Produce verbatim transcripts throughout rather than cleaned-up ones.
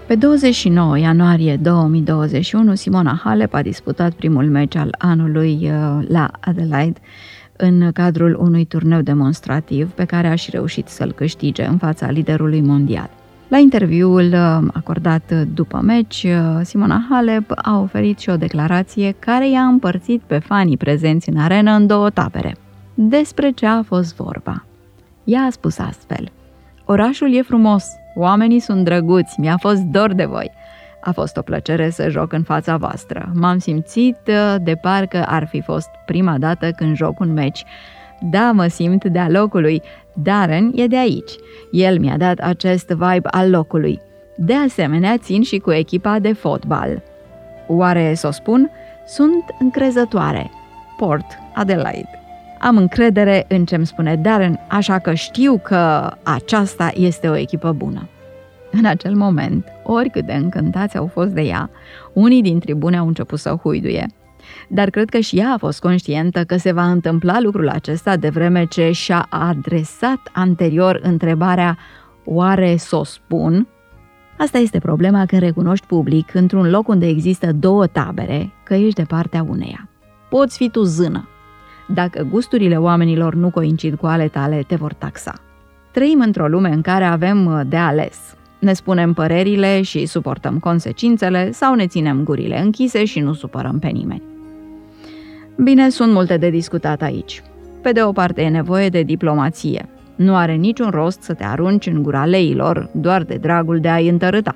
Pe douăzeci și nouă ianuarie două mii douăzeci și unu, Simona Halep a disputat primul meci al anului la Adelaide în cadrul unui turneu demonstrativ pe care a și reușit să-l câștige în fața liderului mondial. La interviul acordat după meci, Simona Halep a oferit și o declarație care i-a împărțit pe fanii prezenți în arenă în două tabere. Despre ce a fost vorba? Ea a spus astfel: orașul e frumos, oamenii sunt drăguți, mi-a fost dor de voi. A fost o plăcere să joc în fața voastră. M-am simțit de parcă ar fi fost prima dată când joc un meci. Da, mă simt de-a locului. Darren e de aici. El mi-a dat acest vibe al locului. De asemenea, țin și cu echipa de fotbal. Oare să o spun? Sunt încrezătoare. Port Adelaide. Am încredere în ce-mi spune Darren, așa că știu că aceasta este o echipă bună. În acel moment, oricât de încântați au fost de ea, unii din tribune au început să huiduie. Dar cred că și ea a fost conștientă că se va întâmpla lucrul acesta de vreme ce și-a adresat anterior întrebarea: oare să o spun? Asta este problema când recunoști public, într-un loc unde există două tabere, că ești de partea uneia. Poți fi tu zână. Dacă gusturile oamenilor nu coincid cu ale tale, te vor taxa. Trăim într-o lume în care avem de ales. Ne spunem părerile și suportăm consecințele sau ne ținem gurile închise și nu supărăm pe nimeni. Bine, sunt multe de discutat aici. Pe de o parte e nevoie de diplomație. Nu are niciun rost să te arunci în gura leilor doar de dragul de a-i întărâta.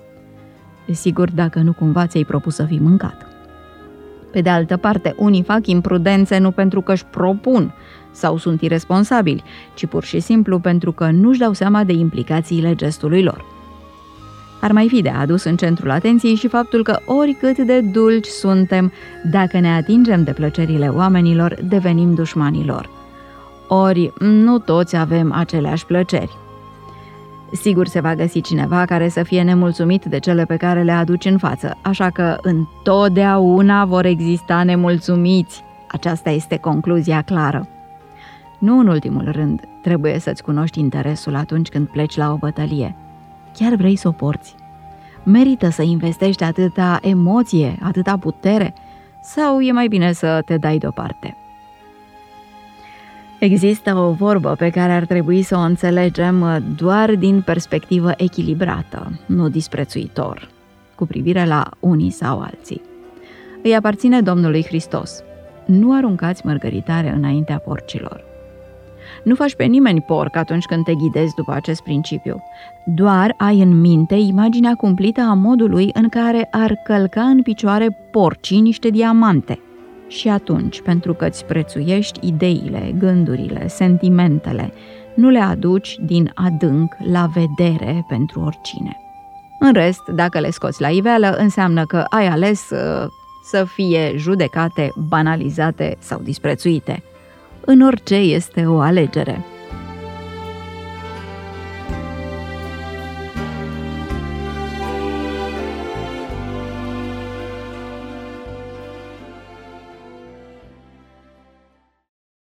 Desigur, dacă nu cumva ți-ai propus să fii mâncat. Pe de altă parte, unii fac imprudențe nu pentru că își propun sau sunt irresponsabili, ci pur și simplu pentru că nu-și dau seama de implicațiile gestului lor. Ar mai fi de adus în centrul atenției și faptul că oricât de dulci suntem, dacă ne atingem de plăcerile oamenilor, devenim dușmanii lor. Ori nu toți avem aceleași plăceri. Sigur se va găsi cineva care să fie nemulțumit de cele pe care le aduci în față, așa că întotdeauna vor exista nemulțumiți. Aceasta este concluzia clară. Nu în ultimul rând, trebuie să-ți cunoști interesul atunci când pleci la o bătălie. Chiar vrei să o porți? Merită să investești atâta emoție, atâta putere? Sau e mai bine să te dai deoparte? Există o vorbă pe care ar trebui să o înțelegem doar din perspectivă echilibrată, nu disprețuitor, cu privire la unii sau alții. Îi aparține Domnului Hristos. Nu aruncați mărgăritare înaintea porcilor. Nu faci pe nimeni porc atunci când te ghidezi după acest principiu. Doar ai în minte imaginea cumplită a modului în care ar călca în picioare porcii niște diamante. Și atunci, pentru că îți prețuiești ideile, gândurile, sentimentele, nu le aduci din adânc la vedere pentru oricine. În rest, dacă le scoți la iveală, înseamnă că ai ales uh, să fie judecate, banalizate sau disprețuite. În orice este o alegere.